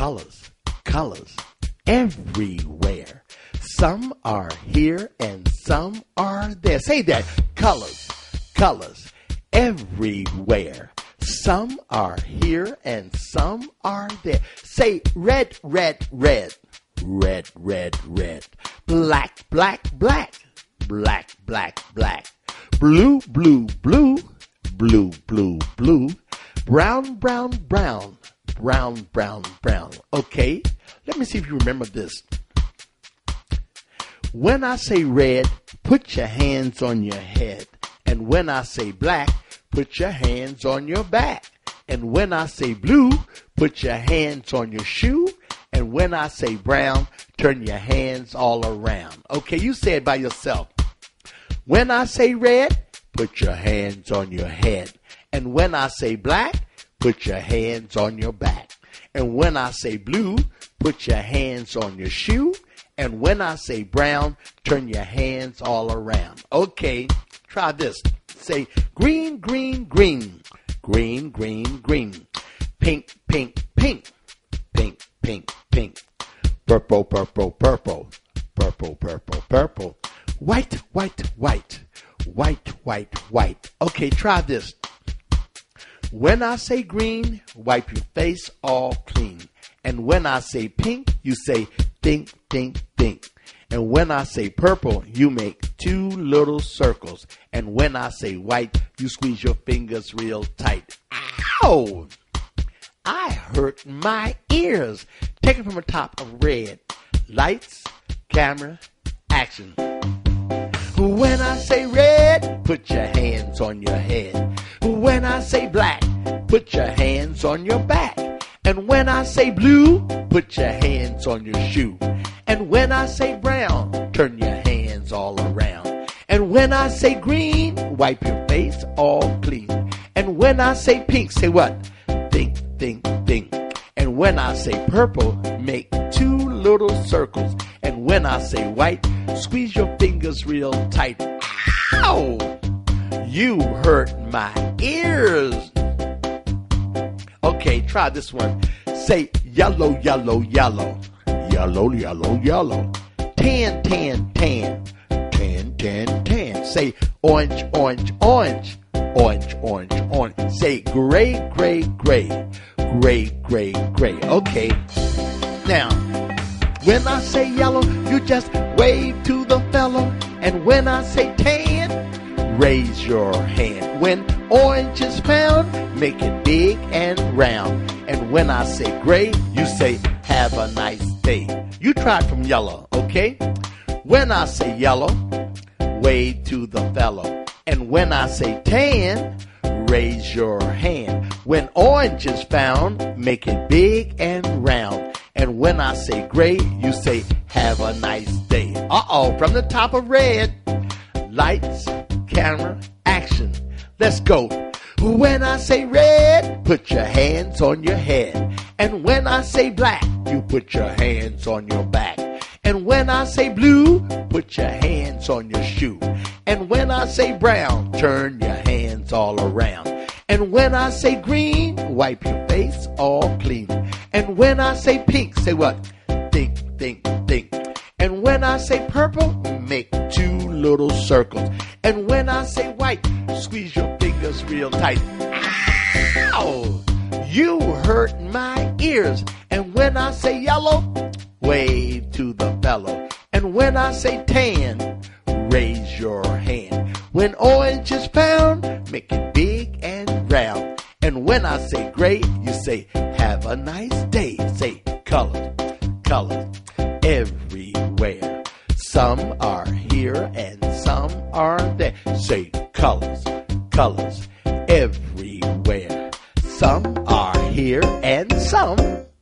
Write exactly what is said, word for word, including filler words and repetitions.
colors, colors everywhere. Some are here and some are there. Say that. Colors, colors everywhere. Some are here and some are there. Say red, red, red. Red, red, red. Black, black, black. Black, black, black. Blue, blue, blue. Blue, blue, blue. Brown, brown, brown. Brown, brown, brown. Okay, let me see if you remember this. When I say red, put your hands on your head. And when I say black, put your hands on your back. And when I say blue, put your hands on your shoe. And when I say brown, turn your hands all around. Okay, you say it by yourself. When I say red, put your hands on your head. And when I say black, put your hands on your back. And when I say blue, put your hands on your shoe. And when I say brown, turn your hands all around. Okay, try this. Say green, green, green. Green, green, green. Pink, pink, pink. Pink, pink, pink. Purple, purple, purple. Purple, purple, purple. White, white, white. White, white, white. Okay, try this. When I say green, wipe your face all clean. And when I say pink, you say think, think, think. And when I say purple, you make two little circles. And when I say white, you squeeze your fingers real tight. Ow! I hurt my ears. Take it from the top of red. Lights, camera, action. When I say red, put your hands on your head. When I say black, put your hands on your back. And when I say blue, put your hands on your shoe. And when I say brown, turn your hands all around. And when I say green, wipe your face all clean. And when I say pink, say what? Think, think, think. And when I say purple, make two little circles. And when I say white, squeeze your fingers real tight. Ow! You hurt my ears. Okay, try this one. Say yellow, yellow, yellow. Yellow, yellow, yellow. Tan, tan, tan. Tan, tan, tan. Say orange, orange, orange. Orange, orange, orange. Say gray, gray, gray. Gray, gray, gray. Okay. Now, when I say yellow, you just wave to the fellow. And when I say tan, raise your hand. When orange is found, make it big and round. And when I say gray, you say, have a nice day. You try it from yellow, okay? When I say yellow, wave to the fellow. And when I say tan, raise your hand. When orange is found, make it big and round. And when I say gray, you say, have a nice day. Uh-oh, from the top of red. Lights, camera, action. Let's go. When I say red, put your hands on your head. And when I say black, you put your hands on your back. And when I say blue, put your hands on your shoe. And when I say brown, turn your hands all around. And when I say green, wipe your face all clean. And when I say pink, say what? Think, think, think. And when I say purple, make two little circles. And when I say white, squeeze your fingers real tight. Ow! You hurt my ears. And when I say yellow, wave to the fellow. And when I say tan, raise your hand. When orange is found, make it big and round. And when I say gray, you say, have a nice day. Say, colors, colors, everywhere. Some are here and some are there. Say, colors, colors, everywhere. Some are here and some